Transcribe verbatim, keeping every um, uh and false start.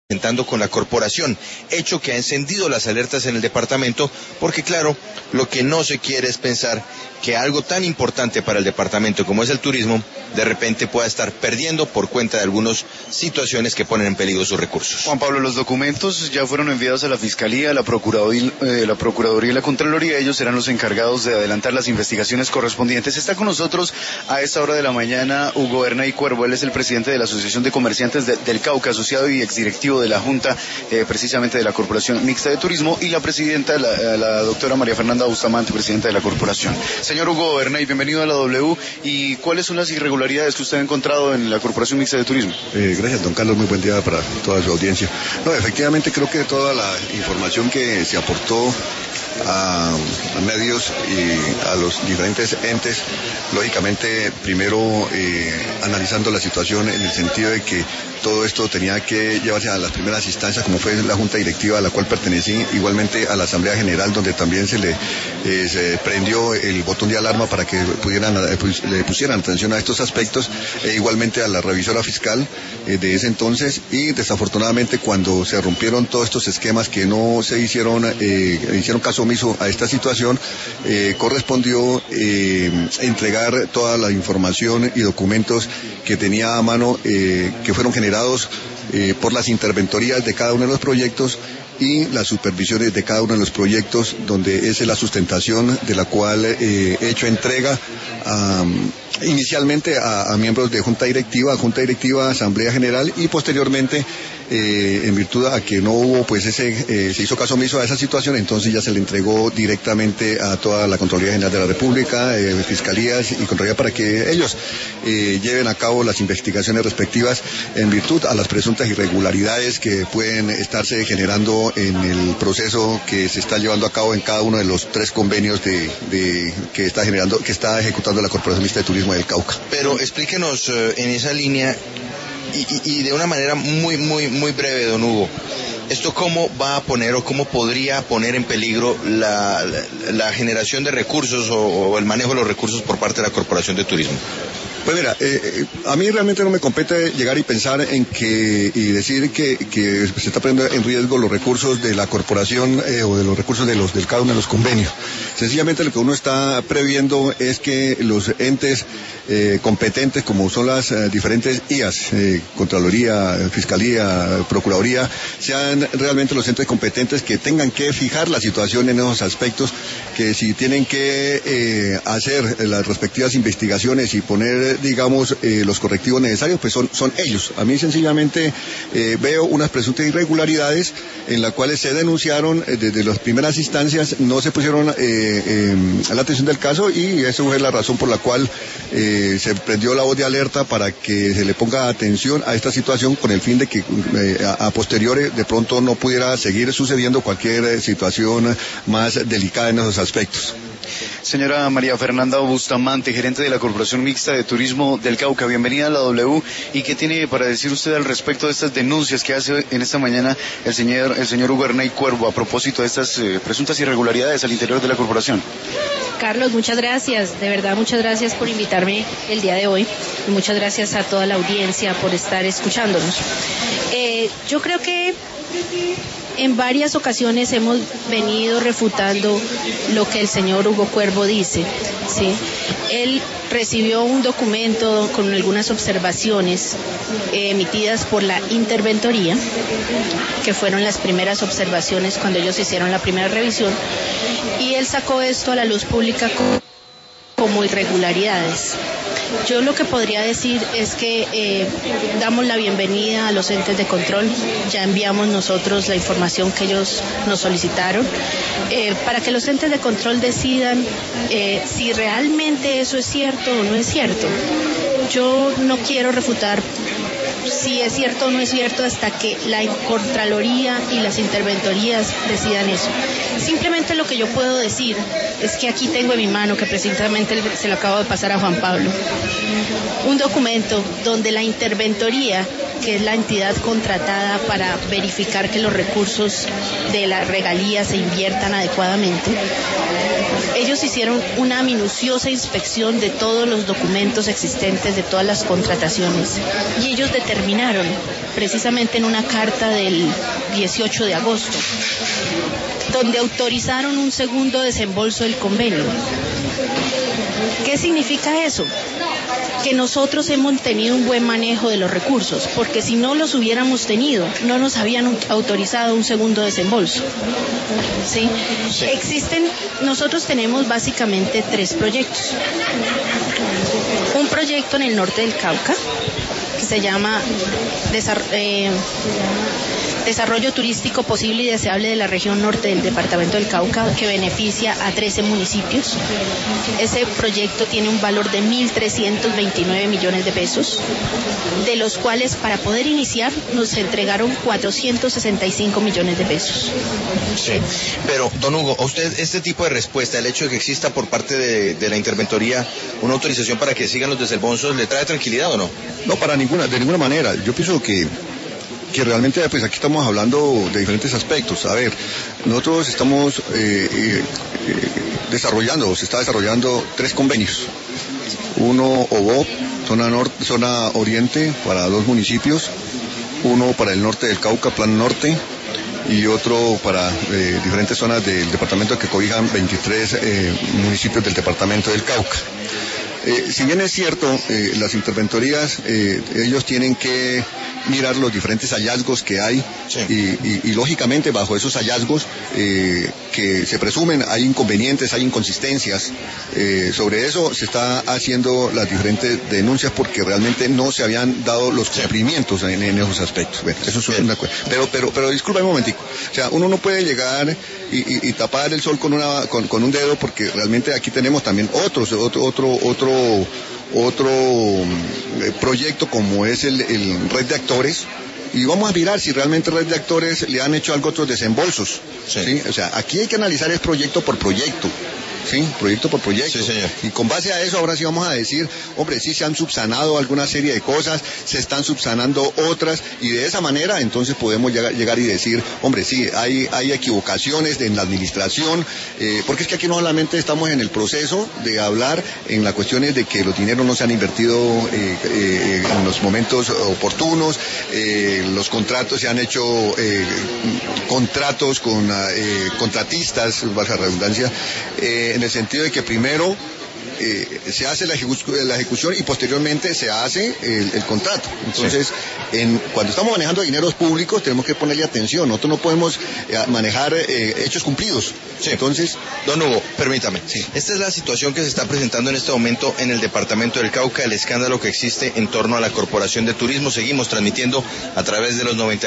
presentando con la corporación, hecho que ha encendido las alertas en el departamento, porque claro, lo que no se quiere es pensar que algo tan importante para el departamento como es el turismo, de repente pueda estar perdiendo por cuenta de algunas situaciones que ponen en peligro sus recursos. Juan Pablo, los documentos ya fueron enviados a la Fiscalía, a la Procuraduría, eh, la Procuraduría y la Contraloría. Ellos serán los encargados de adelantar las investigaciones correspondientes. Está con nosotros a esta hora de la mañana Hugo Bernay Cuervo. Él es el presidente de la Asociación de Comerciantes de, del Cauca, asociado y exdirectivo de la Junta, eh, precisamente de la Corporación Mixta de Turismo, y la presidenta, la, la doctora María Fernanda Bustamante, presidenta de la corporación. Señor Hugo Bernay, bienvenido a la W. ¿Y cuáles son las irregularidades que usted ha encontrado en la Corporación Mixta de Turismo? Eh, gracias, don Carlos. Muy buen día para toda su audiencia. No, efectivamente creo que toda la información que se aportó a, a medios y a los diferentes entes, lógicamente primero eh, analizando la situación en el sentido de que todo esto tenía que llevarse a las primeras instancias, como fue la Junta Directiva a la cual pertenecí, igualmente a la Asamblea General, donde también se le eh, se prendió el botón de alarma para que pudieran eh, pues, le pusieran atención a estos aspectos, e igualmente a la revisora fiscal eh, de ese entonces, y desafortunadamente cuando se rompieron todos estos esquemas que no se hicieron, eh, hicieron caso omiso a esta situación, eh, correspondió eh, entregar toda la información y documentos que tenía a mano, eh, que fueron generados Eh, por las interventorías de cada uno de los proyectos y las supervisiones de cada uno de los proyectos, donde es la sustentación de la cual eh, he hecho entrega a, inicialmente a, a miembros de Junta Directiva, Junta Directiva, Asamblea General, y posteriormente eh, en virtud a que no hubo, pues ese eh, se hizo caso omiso a esa situación, entonces ya se le entregó directamente a toda la Contraloría General de la República, eh, Fiscalías y Contraloría, para que ellos eh, lleven a cabo las investigaciones respectivas en virtud a las presuntas irregularidades que pueden estarse generando en el proceso que se está llevando a cabo en cada uno de los tres convenios de, de que está generando, que está ejecutando la Corporación Mixta de Turismo del Cauca. Pero explíquenos eh, en esa línea y, y, y de una manera muy, muy, muy breve, don Hugo, ¿esto cómo va a poner o cómo podría poner en peligro la, la, la generación de recursos o, o el manejo de los recursos por parte de la Corporación de Turismo? Pues mira, eh, a mí realmente no me compete llegar y pensar en que y decir que, que se está poniendo en riesgo los recursos de la corporación eh, o de los recursos de los del cada uno de los convenios. Sencillamente lo que uno está previendo es que los entes eh, competentes, como son las eh, diferentes I A S, eh, Contraloría, Fiscalía, Procuraduría, sean realmente los entes competentes que tengan que fijar la situación en esos aspectos, que si tienen que eh, hacer las respectivas investigaciones y poner, digamos, eh, los correctivos necesarios, pues son, son ellos. A mí sencillamente eh, veo unas presuntas irregularidades en las cuales se denunciaron eh, desde las primeras instancias, no se pusieron eh, eh, a la atención del caso, y esa fue la razón por la cual eh, se prendió la voz de alerta para que se le ponga atención a esta situación, con el fin de que eh, a, a posteriori de pronto no pudiera seguir sucediendo cualquier eh, situación más delicada en esos aspectos. Señora María Fernanda Bustamante, gerente de la Corporación Mixta de Turismo del Cauca, bienvenida a la W. ¿Y qué tiene para decir usted al respecto de estas denuncias que hace en esta mañana el señor, el señor Hugo Bernay Cuervo a propósito de estas eh, presuntas irregularidades al interior de la corporación? Carlos, muchas gracias, de verdad muchas gracias por invitarme el día de hoy, y muchas gracias a toda la audiencia por estar escuchándonos. Eh, yo creo que en varias ocasiones hemos venido refutando lo que el señor Hugo Cuervo dice, ¿sí? Él recibió un documento con algunas observaciones eh, emitidas por la interventoría, que fueron las primeras observaciones cuando ellos hicieron la primera revisión, y él sacó esto a la luz pública como, como irregularidades. Yo lo que podría decir es que eh, damos la bienvenida a los entes de control, ya enviamos nosotros la información que ellos nos solicitaron, eh, para que los entes de control decidan eh, si realmente eso es cierto o no es cierto. Yo no quiero refutar si es cierto o no es cierto hasta que la Contraloría y las interventorías decidan eso. Simplemente lo que yo puedo decir es que aquí tengo en mi mano, que precisamente se lo acabo de pasar a Juan Pablo, un documento donde la interventoría que es la entidad contratada para verificar que los recursos de la regalía se inviertan adecuadamente, ellos hicieron una minuciosa inspección de todos los documentos existentes, de todas las contrataciones, y ellos determinaron, precisamente en una carta del dieciocho de agosto, donde autorizaron un segundo desembolso del convenio. ¿Qué significa eso? Que nosotros hemos tenido un buen manejo de los recursos, porque si no los hubiéramos tenido, no nos habían autorizado un segundo desembolso. ¿Sí? Sí. Existen, nosotros tenemos básicamente tres proyectos. Un proyecto en el norte del Cauca, que se llama Desar- eh, Desarrollo Turístico Posible y Deseable de la Región Norte del Departamento del Cauca, que beneficia a trece municipios. Ese proyecto tiene un valor de mil trescientos veintinueve millones de pesos, de los cuales para poder iniciar nos entregaron cuatrocientos sesenta y cinco millones de pesos. Sí, pero don Hugo, ¿a usted este tipo de respuesta, el hecho de que exista por parte de, de la interventoría una autorización para que sigan los desembolsos, le trae tranquilidad o no? No, para ninguna, de ninguna manera. Yo pienso que que realmente pues aquí estamos hablando de diferentes aspectos. A ver, nosotros estamos eh, eh, desarrollando, se está desarrollando tres convenios. Uno O B O, zona norte, zona oriente para dos municipios, uno para el norte del Cauca, Plan Norte, y otro para eh, diferentes zonas del departamento que cobijan veintitrés eh, municipios del departamento del Cauca. Eh, si bien es cierto, eh, las interventorías, eh, ellos tienen que mirar los diferentes hallazgos que hay, sí. y, y, y lógicamente bajo esos hallazgos eh, que se presumen hay inconvenientes, hay inconsistencias, eh, sobre eso se está haciendo las diferentes denuncias porque realmente no se habían dado los cumplimientos en, en esos aspectos. Bueno, eso es una cosa. Pero, pero, pero disculpa un momentico, o sea, uno no puede llegar y, y, y tapar el sol con una, con, con un dedo porque realmente aquí tenemos también otros, otro, otro, otro otro eh, proyecto como es el, el Red de Actores, y vamos a mirar si realmente Red de Actores le han hecho algo otros desembolsos, sí. ¿sí? O sea, aquí hay que analizar el proyecto por proyecto. Sí, proyecto por proyecto. Sí, señor. Y con base a eso ahora sí vamos a decir, hombre, sí se han subsanado alguna serie de cosas, se están subsanando otras, y de esa manera entonces podemos llegar, llegar y decir, hombre, sí, hay, hay equivocaciones en la administración, eh, porque es que aquí no solamente estamos en el proceso de hablar en las cuestiones de que los dineros no se han invertido eh, eh, en los momentos oportunos, eh, los contratos se han hecho eh, contratos con eh, contratistas, baja redundancia, eh, en el sentido de que primero eh, se hace la, ejecu la ejecución y posteriormente se hace el, el contrato. Entonces, sí. en, cuando estamos manejando dineros públicos tenemos que ponerle atención. Nosotros no podemos eh, manejar eh, hechos cumplidos. Sí. Entonces, don Hugo, permítame. Sí. Esta es la situación que se está presentando en este momento en el departamento del Cauca, el escándalo que existe en torno a la Corporación de Turismo. Seguimos transmitiendo a través de los noventa